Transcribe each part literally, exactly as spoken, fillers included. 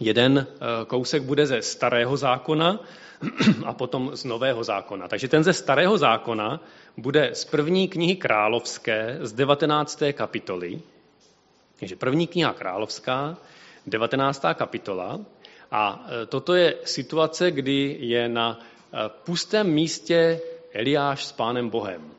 Jeden kousek bude ze Starého zákona a potom z Nového zákona. Takže ten ze Starého zákona bude z první knihy Královské z devatenácté kapitoly. Takže první kniha Královská, devatenáctá kapitola. A toto je situace, kdy je na pustém místě Eliáš s Pánem Bohem.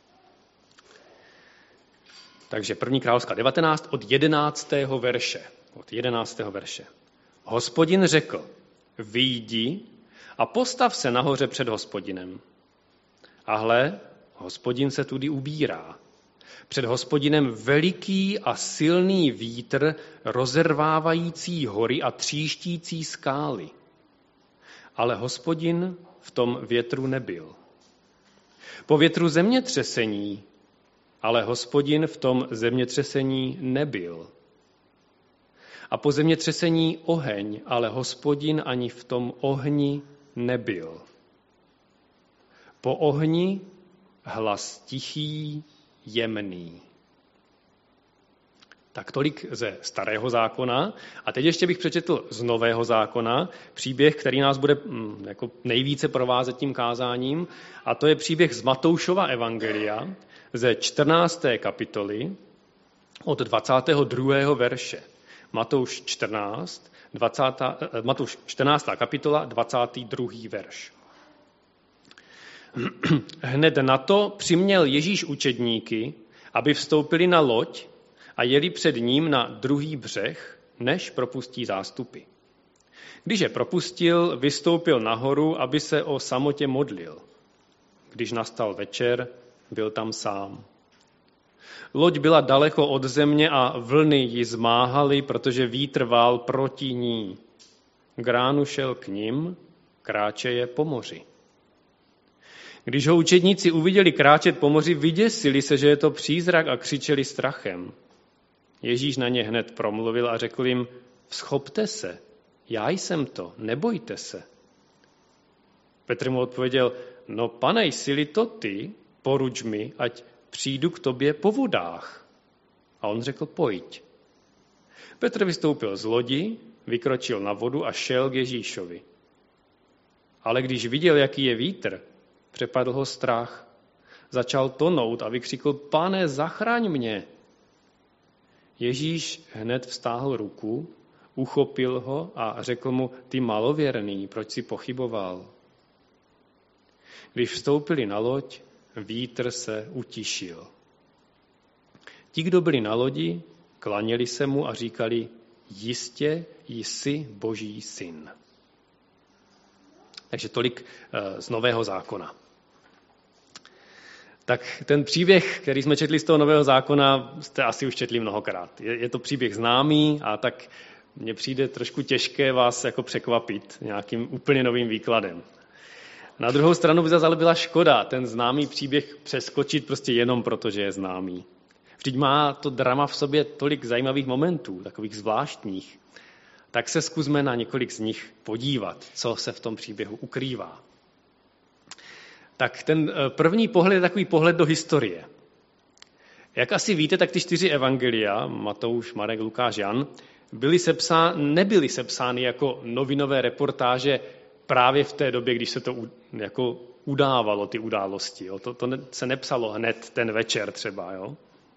Takže první Královská devatenáct od jedenáctého verše. Od jedenáctého verše. Hospodin řekl, vyjdi a postav se nahoře před Hospodinem. A hle, Hospodin se tudy ubírá. Před Hospodinem veliký a silný vítr, rozervávající hory a tříštící skály. Ale Hospodin v tom větru nebyl. Po větru zemětřesení, ale Hospodin v tom zemětřesení nebyl. A po zemětřesení oheň, ale Hospodin ani v tom ohni nebyl. Po ohni hlas tichý, jemný. Tak tolik ze Starého zákona. A teď ještě bych přečetl z Nového zákona příběh, který nás bude jako nejvíce provázet tím kázáním. A to je příběh z Matoušova evangelia ze čtrnácté kapitoly od dvacátého druhého verše. Matouš čtrnáct, dvacátá, Matouš čtrnáctá kapitola, dvacátý druhý verš. Hned na to přiměl Ježíš učedníky, aby vstoupili na loď a jeli před ním na druhý břeh, než propustí zástupy. Když je propustil, vystoupil nahoru, aby se o samotě modlil. Když nastal večer, byl tam sám. Loď byla daleko od země a vlny ji zmáhaly, protože vítr vál proti ní. K ránu šel k nim, kráčeje po moři. Když ho učedníci uviděli kráčet po moři, vyděsili se, že je to přízrak a křičeli strachem. Ježíš na ně hned promluvil a řekl jim, vzchopte se, já jsem to, nebojte se. Petr mu odpověděl, no pane, jsi-li to ty, poruč mi, ať přijdu k tobě po vodách. A on řekl, pojď. Petr vystoupil z lodi, vykročil na vodu a šel k Ježíšovi. Ale když viděl, jaký je vítr, přepadl ho strach. Začal tonout a vykřikl, pane, zachraň mě. Ježíš hned vztáhl ruku, uchopil ho a řekl mu, ty malověrný, proč jsi pochyboval? Když vstoupili na loď, vítr se utišil. Ti, kdo byli na lodi, klaněli se mu a říkali, jistě jsi Boží syn. Takže tolik z Nového zákona. Tak ten příběh, který jsme četli z toho Nového zákona, jste asi už četli mnohokrát. Je, je to příběh známý a tak mně přijde trošku těžké vás jako překvapit nějakým úplně novým výkladem. Na druhou stranu by zase ale byla škoda ten známý příběh přeskočit prostě jenom proto, že je známý. Vždyť má to drama v sobě tolik zajímavých momentů, takových zvláštních. Tak se zkusme na několik z nich podívat, co se v tom příběhu ukrývá. Tak ten první pohled je takový pohled do historie. Jak asi víte, tak ty čtyři evangelia, Matouš, Marek, Lukáš, Jan, byly sepsá, nebyly sepsány jako novinové reportáže právě v té době, když se to jako udávalo, ty události. Jo. To, to se nepsalo hned ten večer třeba. Jo.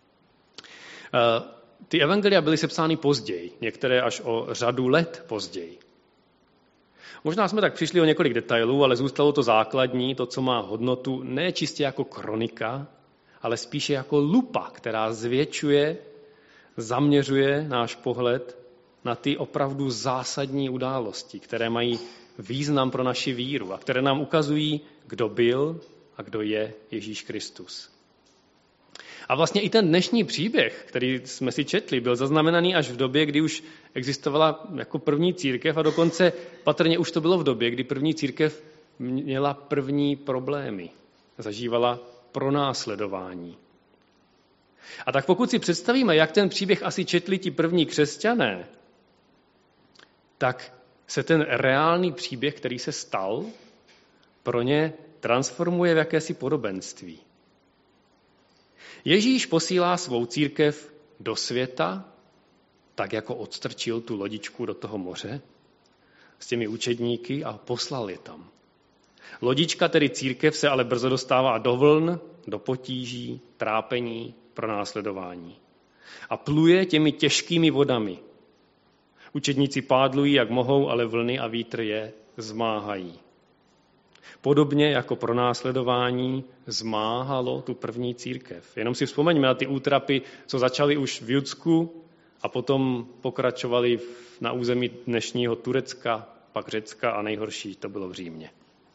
Ty evangelia byly sepsány později, některé až o řadu let později. Možná jsme tak přišli o několik detailů, ale zůstalo to základní, to, co má hodnotu ne čistě jako kronika, ale spíše jako lupa, která zvětšuje, zaměřuje náš pohled na ty opravdu zásadní události, které mají význam pro naši víru a které nám ukazují, kdo byl a kdo je Ježíš Kristus. A vlastně i ten dnešní příběh, který jsme si četli, byl zaznamenaný až v době, kdy už existovala jako první církev a dokonce patrně už to bylo v době, kdy první církev měla první problémy, zažívala pronásledování. A tak pokud si představíme, jak ten příběh asi četli ti první křesťané, tak se ten reálný příběh, který se stal, pro ně transformuje v jakési podobenství. Ježíš posílá svou církev do světa tak jako odstrčil tu lodičku do toho moře s těmi učedníky a poslal je tam. Lodička, tedy církev, se ale brzo dostává do vln, do potíží, trápení, pronásledování. A pluje těmi těžkými vodami. Učedníci pádlují, jak mohou, ale vlny a vítr je zmáhají. Podobně jako pronásledování zmáhalo tu první církev. Jenom si vzpomeňme na ty útrapy, co začaly už v Judsku a potom pokračovaly na území dnešního Turecka, pak Řecka a nejhorší to bylo v Římě.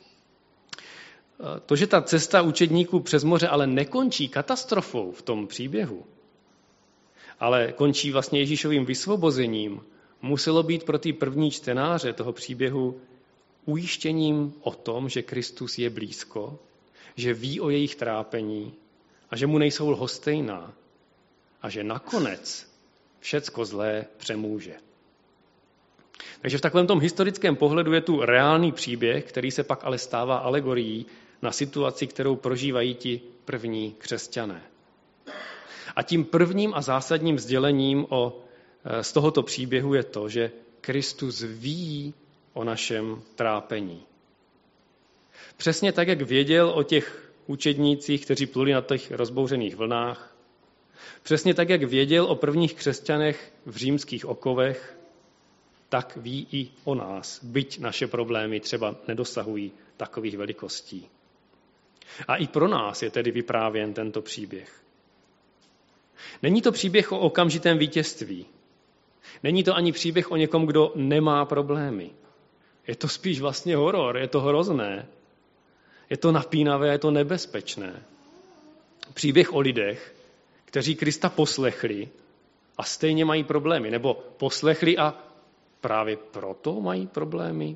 To, že ta cesta učedníků přes moře ale nekončí katastrofou v tom příběhu, ale končí vlastně Ježíšovým vysvobozením, muselo být pro ty první čtenáře toho příběhu ujištěním o tom, že Kristus je blízko, že ví o jejich trápení a že mu nejsou lhostejná a že nakonec všecko zlé přemůže. Takže v takovém tom historickém pohledu je tu reálný příběh, který se pak ale stává alegorií na situaci, kterou prožívají ti první křesťané. A tím prvním a zásadním sdělením o, z tohoto příběhu je to, že Kristus ví o našem trápení. Přesně tak, jak věděl o těch učednících, kteří pluli na těch rozbouřených vlnách, přesně tak, jak věděl o prvních křesťanech v římských okovech, tak ví i o nás, byť naše problémy třeba nedosahují takových velikostí. A i pro nás je tedy vyprávěn tento příběh. Není to příběh o okamžitém vítězství. Není to ani příběh o někom, kdo nemá problémy. Je to spíš vlastně horor, je to hrozné. Je to napínavé, je to nebezpečné. Příběh o lidech, kteří Krista poslechli a stejně mají problémy. Nebo poslechli a právě proto mají problémy.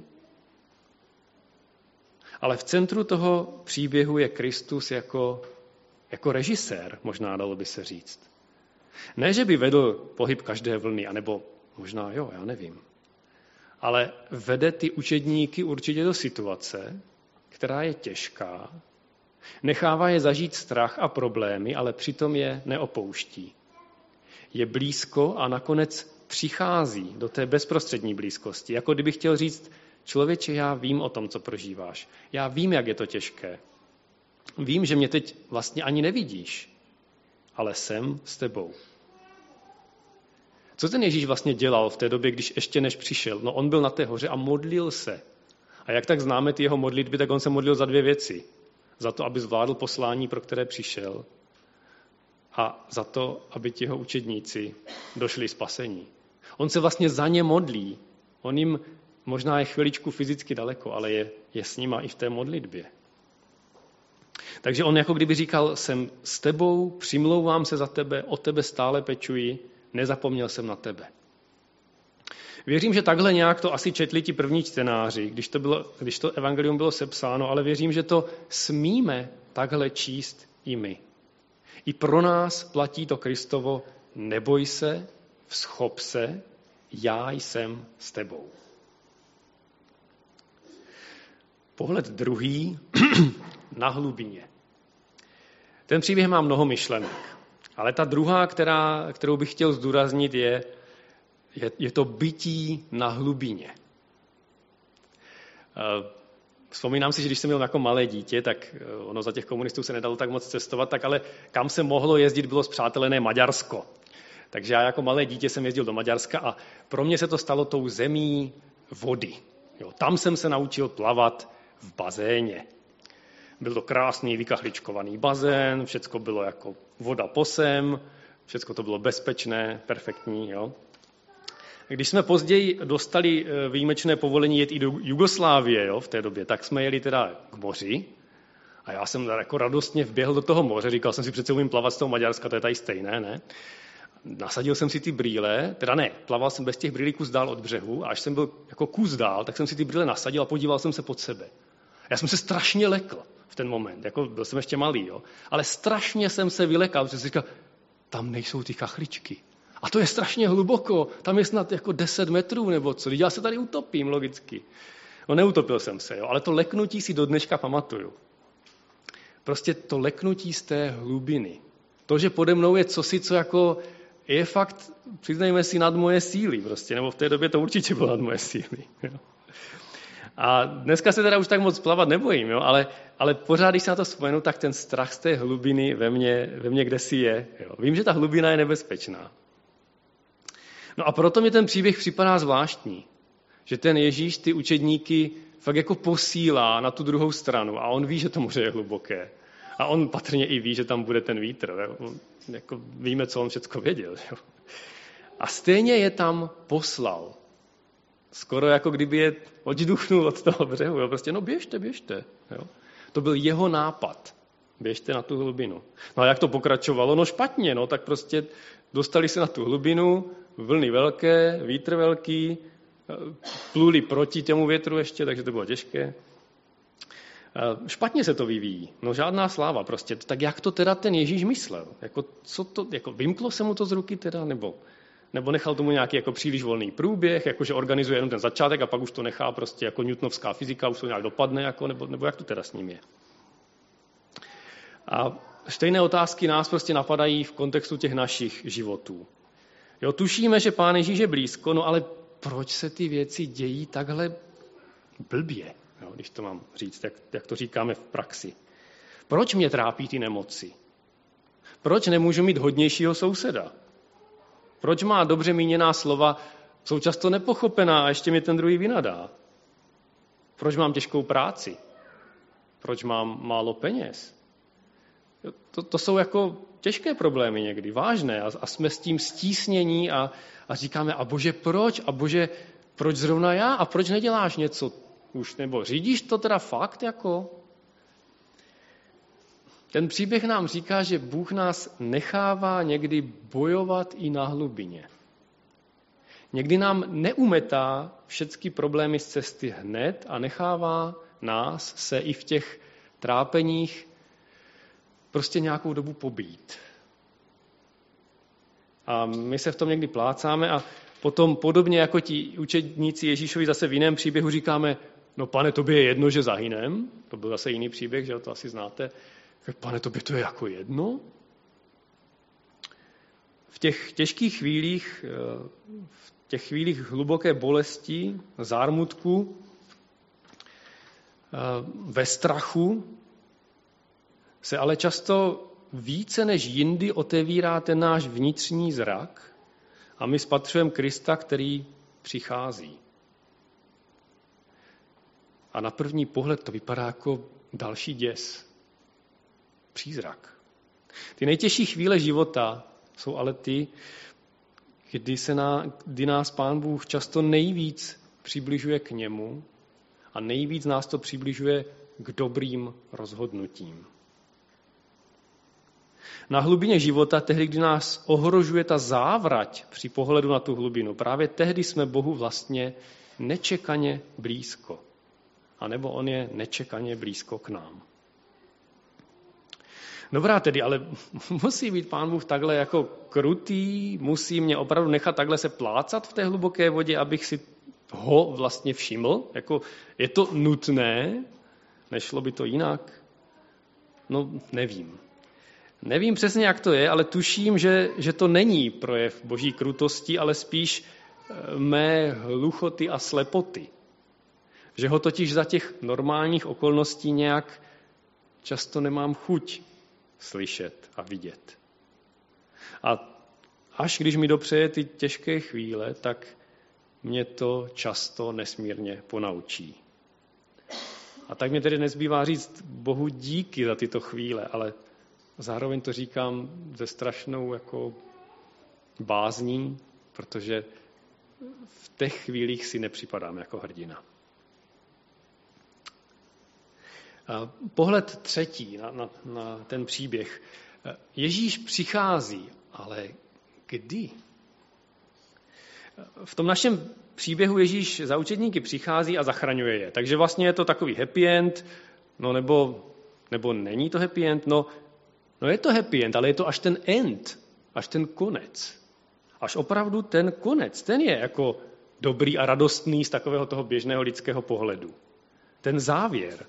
Ale v centru toho příběhu je Kristus jako, jako režisér, možná dalo by se říct. Ne, že by vedl pohyb každé vlny, anebo možná jo, já nevím. Ale vede ty učedníky určitě do situace, která je těžká, nechává je zažít strach a problémy, ale přitom je neopouští. Je blízko a nakonec přichází do té bezprostřední blízkosti. Jako kdyby chtěl říct, člověče, já vím o tom, co prožíváš. Já vím, jak je to těžké. Vím, že mě teď vlastně ani nevidíš, ale jsem s tebou. Co ten Ježíš vlastně dělal v té době, když ještě než přišel? No on byl na té hoře a modlil se. A jak tak známe ty jeho modlitby, tak on se modlil za dvě věci. Za to, aby zvládl poslání, pro které přišel, a za to, aby ti jeho učedníci došli spasení. On se vlastně za ně modlí. On jim možná je chviličku fyzicky daleko, ale je, je s nima i v té modlitbě. Takže on jako kdyby říkal, jsem s tebou, přimlouvám se za tebe, o tebe stále pečuji, nezapomněl jsem na tebe. Věřím, že takhle nějak to asi četli ti první čtenáři, když to, bylo, když to evangelium bylo sepsáno, ale věřím, že to smíme takhle číst i my. I pro nás platí to Kristovo, neboj se, vzchop se, já jsem s tebou. Pohled druhý na hlubině. Ten příběh má mnoho myšlenek, ale ta druhá, která, kterou bych chtěl zdůraznit, je, je, je to bytí na hlubině. Vzpomínám si, že když jsem byl jako malé dítě, tak ono za těch komunistů se nedalo tak moc cestovat, tak ale kam se mohlo jezdit, bylo spřátelené Maďarsko. Takže já jako malé dítě jsem jezdil do Maďarska a pro mě se to stalo tou zemí vody. Jo, tam jsem se naučil plavat v bazéně. Byl to krásný, vykachličkovaný bazén, všecko bylo jako voda posem, všecko to bylo bezpečné, perfektní. Jo. Když jsme později dostali výjimečné povolení jet i do Jugoslávie, jo, v té době, tak jsme jeli teda k moři a já jsem jako radostně vběhl do toho moře, říkal jsem si, přece umím plavat z toho Maďarska, to je tady stejné, ne? Nasadil jsem si ty brýle, teda ne, plaval jsem bez těch brýlí kus dál od břehu a až jsem byl jako kus dál, tak jsem si ty brýle nasadil a podíval jsem se pod sebe. Já jsem se strašně lekl v ten moment, jako byl jsem ještě malý, jo, ale strašně jsem se vylekal, protože jsem říkal, tam nejsou ty kachličky. A to je strašně hluboko, tam je snad jako deset metrů nebo co, já se tady utopím logicky. No neutopil jsem se, jo, ale to leknutí si do dneška pamatuju. Prostě to leknutí z té hlubiny. To, že pode mnou je cosi, co jako je fakt, přiznejme si, nad moje síly prostě, nebo v té době to určitě bylo nad moje síly. Jo. A dneska se teda už tak moc plavat nebojím, jo, ale, ale pořád, když se na to vzpomenu, tak ten strach z té hlubiny ve mně, ve mně kdesi je. Jo. Vím, že ta hlubina je nebezpečná. No a proto mi ten příběh připadá zvláštní, že ten Ježíš ty učedníky fakt jako posílá na tu druhou stranu a on ví, že to moře je hluboké. A on patrně i ví, že tam bude ten vítr. Jo. Jako víme, co on všecko věděl. Jo. A stejně je tam poslal. Skoro jako kdyby je odduchnul od toho břehu. Jo. Prostě no běžte, běžte. Jo. To byl jeho nápad. Běžte na tu hlubinu. No a jak to pokračovalo? No špatně. No, tak prostě dostali se na tu hlubinu, vlny velké, vítr velký, pluli proti těmu větru ještě, takže to bylo těžké. Špatně se to vyvíjí. No žádná sláva prostě. Tak jak to teda ten Ježíš myslel? Jako, co to, jako vymklo se mu to z ruky teda? Nebo, nebo nechal tomu nějaký jako příliš volný průběh, jakože organizuje jenom ten začátek a pak už to nechá prostě jako newtonovská fyzika, už to nějak dopadne, jako, nebo, nebo jak to teda s ním je? A stejné otázky nás prostě napadají v kontextu těch našich životů. Jo, tušíme, že Pán Ježíš je blízko, no ale proč se ty věci dějí takhle blbě, jo, když to mám říct, jak, jak to říkáme v praxi. Proč mě trápí ty nemoci? Proč nemůžu mít hodnějšího souseda? Proč má dobře míněná slova, jsou často nepochopená a ještě mi ten druhý vynadá? Proč mám těžkou práci? Proč mám málo peněz? To, to jsou jako těžké problémy někdy, vážné a, a jsme s tím stísnění a, a říkáme, a bože, proč? A bože, proč zrovna já? A proč neděláš něco už? Nebo řídíš to teda fakt jako? Ten příběh nám říká, že Bůh nás nechává někdy bojovat i na hlubině. Někdy nám neumetá všechny problémy z cesty hned a nechává nás se i v těch trápeních prostě nějakou dobu pobít. A my se v tom někdy plácáme a potom podobně jako ti učedníci Ježíšovi zase v jiném příběhu říkáme, no pane, tobě je jedno, že zahynem. To byl zase jiný příběh, že to asi znáte. Pane, tobě to je jako jedno? V těch těžkých chvílích, v těch chvílích hluboké bolesti, zármutku, ve strachu, se ale často více než jindy otevírá ten náš vnitřní zrak a my spatřujeme Krista, který přichází. A na první pohled to vypadá jako další děs. Přízrak. Ty nejtěžší chvíle života jsou ale ty, kdy, se na, kdy nás Pán Bůh často nejvíc přibližuje k němu a nejvíc nás to přibližuje k dobrým rozhodnutím. Na hlubině života, tehdy, kdy nás ohrožuje ta závrať při pohledu na tu hlubinu, právě tehdy jsme Bohu vlastně nečekaně blízko. A nebo on je nečekaně blízko k nám. Dobrá tedy, ale musí být Pán Bůh takhle jako krutý, musí mě opravdu nechat takhle se plácat v té hluboké vodě, abych si ho vlastně všiml? Jako, je to nutné? Nešlo by to jinak? No, nevím. Nevím přesně, jak to je, ale tuším, že, že to není projev boží krutosti, ale spíš mé hluchoty a slepoty. Že ho totiž za těch normálních okolností nějak často nemám chuť slyšet a vidět. A až když mi dopřeje ty těžké chvíle, tak mě to často nesmírně ponaučí. A tak mě tedy nezbývá říct Bohu díky za tyto chvíle, ale zároveň to říkám ze strašnou jako bázní, protože v těch chvílích si nepřipadám jako hrdina. Pohled třetí na, na, na ten příběh. Ježíš přichází, ale kdy? V tom našem příběhu Ježíš za učedníky přichází a zachraňuje je. Takže vlastně je to takový happy end, no nebo, nebo není to happy end, no, no je to happy end, ale je to až ten end, až ten konec. Až opravdu ten konec, ten je jako dobrý a radostný z takového toho běžného lidského pohledu. Ten závěr.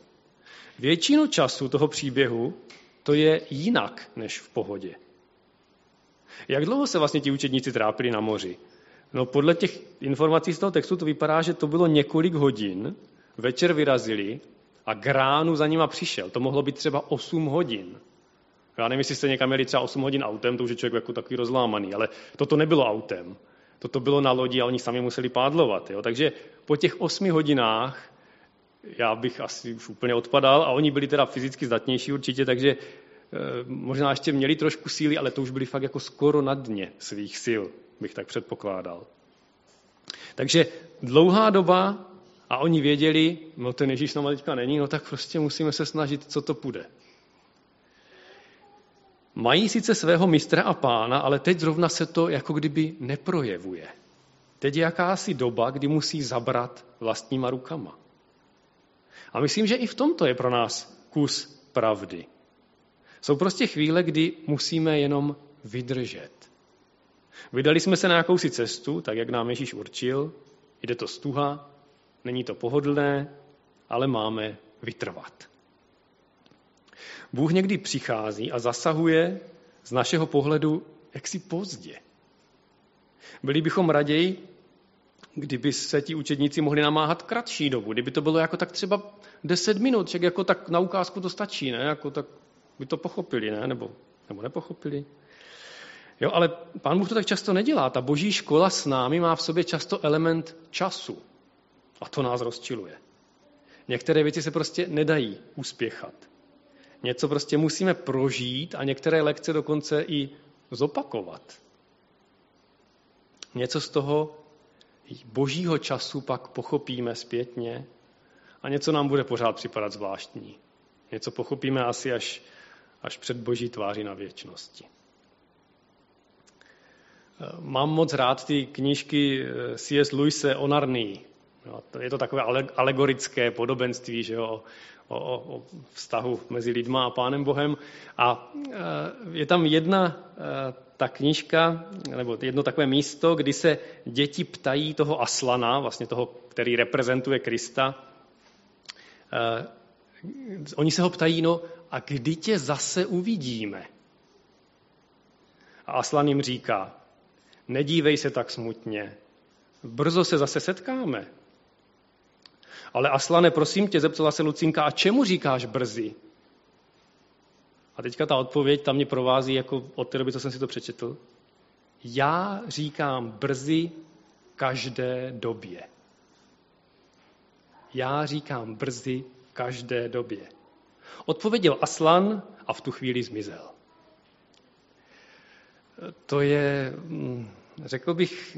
Většinu času toho příběhu to je jinak než v pohodě. Jak dlouho se vlastně ti učedníci trápili na moři? No podle těch informací z toho textu to vypadá, že to bylo několik hodin, večer vyrazili a k ránu za nima přišel. To mohlo být třeba osm hodin. Já nevím, jestli jste někam jeli třeba osm hodin autem, to už je člověk jako takový rozlámaný, ale toto nebylo autem. Toto bylo na lodi a oni sami museli pádlovat. Jo? Takže po těch osmi hodinách já bych asi už úplně odpadal a oni byli teda fyzicky zdatnější určitě, takže e, možná ještě měli trošku síly, ale to už byli fakt jako skoro na dně svých sil, bych tak předpokládal. Takže dlouhá doba a oni věděli, no ten Ježíš s náma teďka není, no tak prostě musíme se snažit, co to půjde. Mají sice svého mistra a pána, ale teď zrovna se to jako kdyby neprojevuje. Teď je jakási doba, kdy musí zabrat vlastníma rukama. A myslím, že i v tomto je pro nás kus pravdy. Jsou prostě chvíle, kdy musíme jenom vydržet. Vydali jsme se na jakousi cestu, tak jak nám Ježíš určil. Jde to stuha, není to pohodlné, ale máme vytrvat. Bůh někdy přichází a zasahuje z našeho pohledu jaksi pozdě. Byli bychom raději, kdyby se ti učedníci mohli namáhat kratší dobu, kdyby to bylo jako tak třeba deset minut, však jako tak na ukázku to stačí, ne? Jako tak by to pochopili, ne? Nebo, nebo nepochopili. Jo, ale Pán Bůh to tak často nedělá. Ta boží škola s námi má v sobě často element času. A to nás rozčiluje. Některé věci se prostě nedají uspěchat. Něco prostě musíme prožít a některé lekce dokonce i zopakovat. Něco z toho božího času pak pochopíme zpětně a něco nám bude pořád připadat zvláštní. Něco pochopíme asi až, až před boží tváří na věčnosti. Mám moc rád ty knížky C S Lewise o Narnii. Je to takové alegorické podobenství, že jo, o, o, o vztahu mezi lidma a Pánem Bohem. A je tam jedna ta knížka, nebo jedno takové místo, kdy se děti ptají toho Aslana, vlastně toho, který reprezentuje Krista. Oni se ho ptají, no a kdy tě zase uvidíme? A Aslan jim říká, nedívej se tak smutně, brzo se zase setkáme. Ale Aslane, prosím tě, zeptala se Lucinka, a čemu říkáš brzy? A teďka ta odpověď tam mě provází jako od té doby, co jsem si to přečetl. Já říkám brzy každé době. Já říkám brzy každé době. Odpověděl Aslan a v tu chvíli zmizel. To je, řekl bych,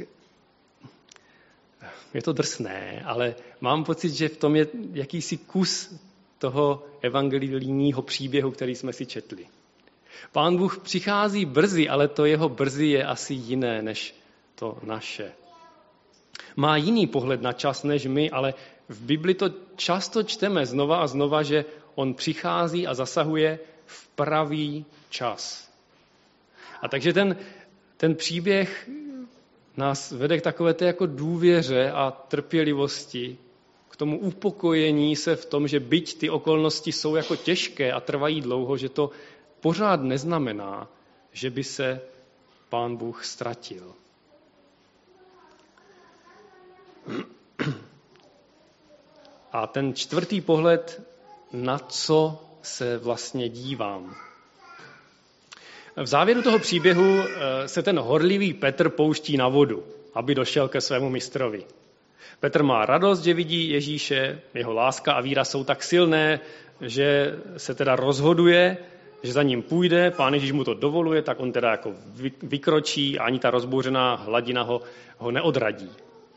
je to drsné, ale mám pocit, že v tom je jakýsi kus toho evangelijního příběhu, který jsme si četli. Pán Bůh přichází brzy, ale to jeho brzy je asi jiné než to naše. Má jiný pohled na čas než my, ale v Bibli to často čteme znova a znova, že on přichází a zasahuje v pravý čas. A takže ten, ten příběh nás vede k takové té jako důvěře a trpělivosti, k tomu upokojení se v tom, že byť ty okolnosti jsou jako těžké a trvají dlouho, že to pořád neznamená, že by se Pán Bůh ztratil. A ten čtvrtý pohled, na co se vlastně dívám. V závěru toho příběhu se ten horlivý Petr pouští na vodu, aby došel ke svému mistrovi. Petr má radost, že vidí Ježíše, jeho láska a víra jsou tak silné, že se teda rozhoduje, že za ním půjde, Pán Ježíš mu to dovoluje, tak on teda jako vykročí a ani ta rozbouřená hladina ho, ho neodradí.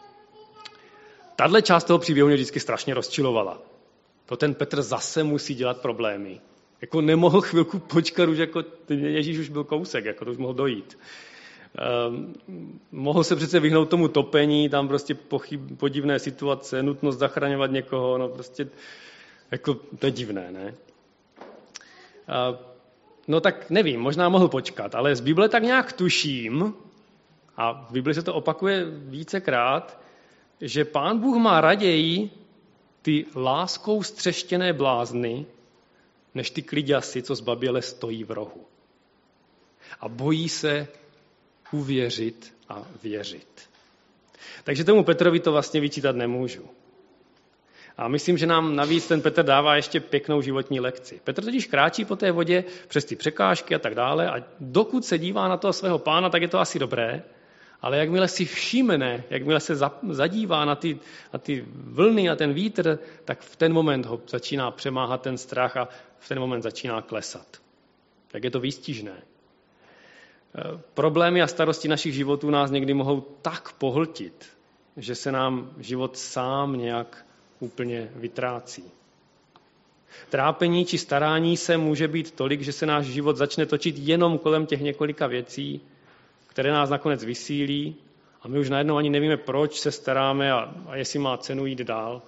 Tahle část toho příběhu mě vždycky strašně rozčilovala. To ten Petr zase musí dělat problémy. Jako nemohl chvilku počkat, už jako Ježíš už byl kousek, jako to už mohl dojít. Um, mohl se přece vyhnout tomu topení, tam prostě pochyb, podivné situace, nutnost zachraňovat někoho, no prostě, jako to je divné, ne? Uh, no tak nevím, možná mohl počkat, ale z Bible tak nějak tuším, a v Bibli se to opakuje vícekrát, že Pán Bůh má raději ty láskou střeštěné blázny, než ty kliďasy, co zbaběle stojí v rohu. A bojí se uvěřit a věřit. Takže tomu Petrovi to vlastně vyčítat nemůžu. A myslím, že nám navíc ten Petr dává ještě pěknou životní lekci. Petr totiž kráčí po té vodě přes ty překážky a tak dále a dokud se dívá na toho svého pána, tak je to asi dobré, ale jakmile si všimne, jakmile se zadívá na ty, na ty vlny a ten vítr, tak v ten moment ho začíná přemáhat ten strach a v ten moment začíná klesat. Tak je to výstižné. Problémy a starosti našich životů nás někdy mohou tak pohltit, že se nám život sám nějak úplně vytrácí. Trápení či starání se může být tolik, že se náš život začne točit jenom kolem těch několika věcí, které nás nakonec vysílí a my už najednou ani nevíme, proč se staráme a, a jestli má cenu jít dál.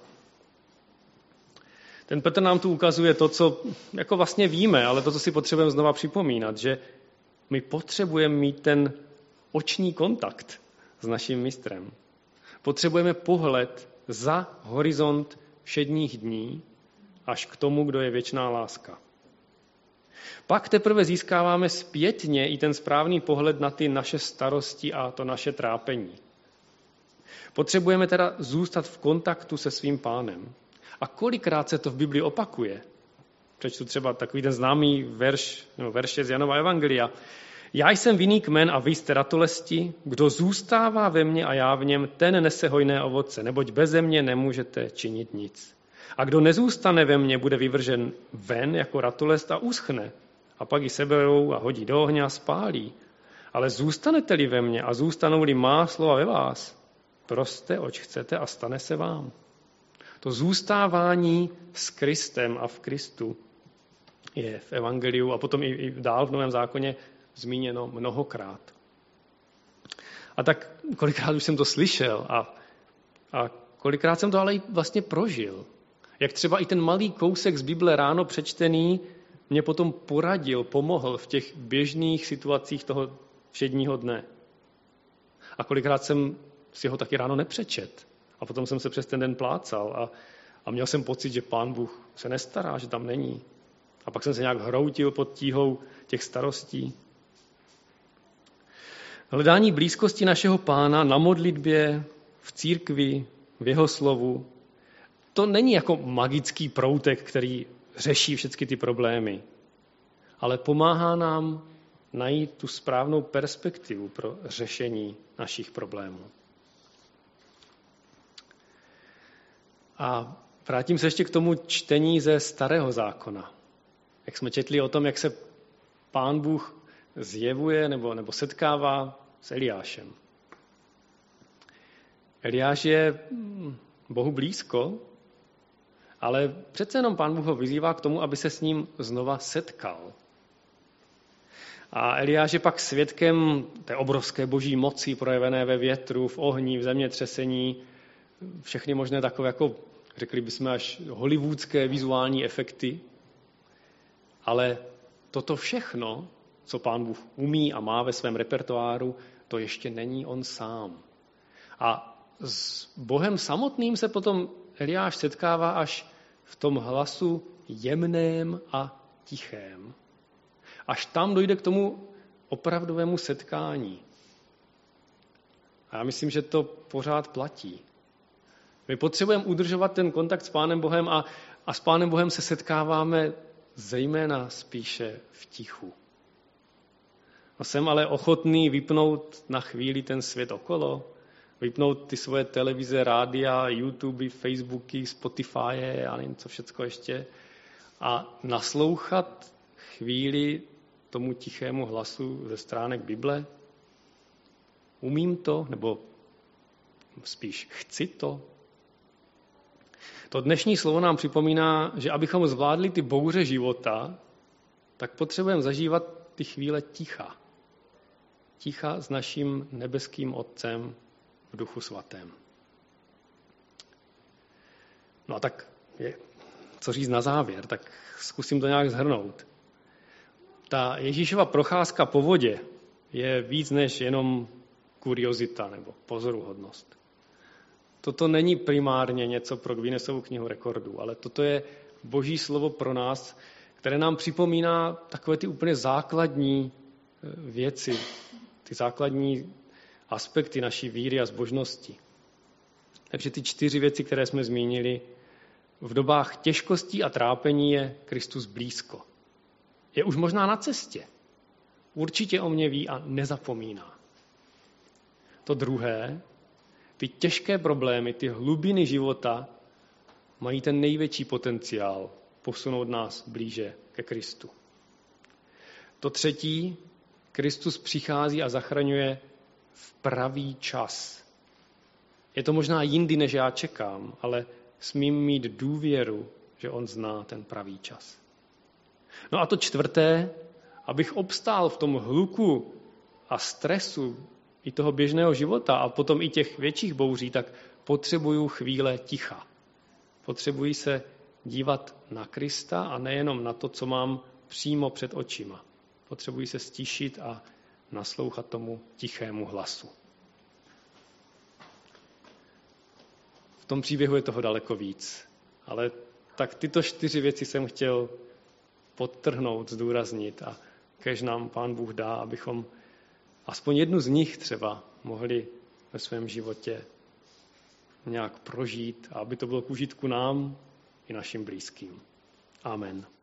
Ten Petr nám tu ukazuje to, co jako vlastně víme, ale to, co si potřebujeme znova připomínat, že my potřebujeme mít ten oční kontakt s naším mistrem. Potřebujeme pohled za horizont všedních dní až k tomu, kdo je věčná láska. Pak teprve získáváme zpětně i ten správný pohled na ty naše starosti a to naše trápení. Potřebujeme teda zůstat v kontaktu se svým pánem. A kolikrát se to v Biblii opakuje? Přečtu třeba takový ten známý verš, no, verše z Janova evangelia. Já jsem vinný kmen a vy jste ratolesti, kdo zůstává ve mně a já v něm, ten nese hojné ovoce, neboť beze mě nemůžete činit nic. A kdo nezůstane ve mně, bude vyvržen ven jako ratolest a uschne. A pak ji seberou a hodí do ohně a spálí. Ale zůstanete-li ve mně a zůstanou-li má slova ve vás, proste, oč chcete a stane se vám. To zůstávání s Kristem a v Kristu je v evangeliu a potom i, i dál v Novém zákoně zmíněno mnohokrát. A tak kolikrát už jsem to slyšel a, a kolikrát jsem to ale i vlastně prožil. Jak třeba i ten malý kousek z Bible ráno přečtený mě potom poradil, pomohl v těch běžných situacích toho všedního dne. A kolikrát jsem si ho taky ráno nepřečet. A potom jsem se přes ten den plácal a, a měl jsem pocit, že Pán Bůh se nestará, že tam není. A pak jsem se nějak hroutil pod tíhou těch starostí. Hledání blízkosti našeho Pána na modlitbě, v církvi, v jeho slovu, to není jako magický proutek, který řeší všechny ty problémy, ale pomáhá nám najít tu správnou perspektivu pro řešení našich problémů. A vrátím se ještě k tomu čtení ze Starého zákona. Jak jsme četli o tom, jak se Pán Bůh zjevuje nebo, nebo setkává s Eliášem. Eliáš je Bohu blízko, ale přece jenom Pán Bůh ho vyzývá k tomu, aby se s ním znova setkal. A Eliáš je pak svědkem té obrovské boží moci projevené ve větru, v ohni, v zemětřesení, všechny možné takové, jako řekli bychom až hollywoodské vizuální efekty. Ale toto všechno, co Pán Bůh umí a má ve svém repertoáru, to ještě není on sám. A s Bohem samotným se potom Eliáš setkává až v tom hlasu jemném a tichém. Až tam dojde k tomu opravdovému setkání. A já myslím, že to pořád platí. My potřebujeme udržovat ten kontakt s Pánem Bohem a, a s Pánem Bohem se setkáváme zejména spíše v tichu. A jsem ale ochotný vypnout na chvíli ten svět okolo, vypnout ty svoje televize, rádia, YouTube, Facebooky, Spotify a nevím co všecko ještě a naslouchat chvíli tomu tichému hlasu ze stránek Bible. Umím to, nebo spíš chci to? To dnešní slovo nám připomíná, že abychom zvládli ty bouře života, tak potřebujeme zažívat ty chvíle ticha. Ticha s naším nebeským Otcem v Duchu Svatém. No a tak, je, co říct na závěr, tak zkusím to nějak shrnout. Ta Ježíšova procházka po vodě je víc než jenom kuriozita nebo pozoruhodnost. Toto není primárně něco pro Guinnessovu knihu rekordů, ale toto je Boží slovo pro nás, které nám připomíná takové ty úplně základní věci, ty ty základní aspekty naší víry a zbožnosti. Takže ty čtyři věci, které jsme zmínili, v dobách těžkostí a trápení je Kristus blízko. Je už možná na cestě. Určitě o mě ví a nezapomíná. To druhé, ty těžké problémy, ty hlubiny života mají ten největší potenciál posunout nás blíže ke Kristu. To třetí, Kristus přichází a zachraňuje v pravý čas. Je to možná jindy, než já čekám, ale smím mít důvěru, že on zná ten pravý čas. No a to čtvrté, abych obstál v tom hluku a stresu i toho běžného života a potom i těch větších bouří, tak potřebuju chvíle ticha. Potřebuji se dívat na Krista a nejenom na to, co mám přímo před očima. Potřebuji se stišit a naslouchat tomu tichému hlasu. V tom příběhu je toho daleko víc, ale tak tyto čtyři věci jsem chtěl podtrhnout, zdůraznit a kéž nám Pán Bůh dá, abychom aspoň jednu z nich třeba mohli ve svém životě nějak prožít a aby to bylo k užitku nám i našim blízkým. Amen.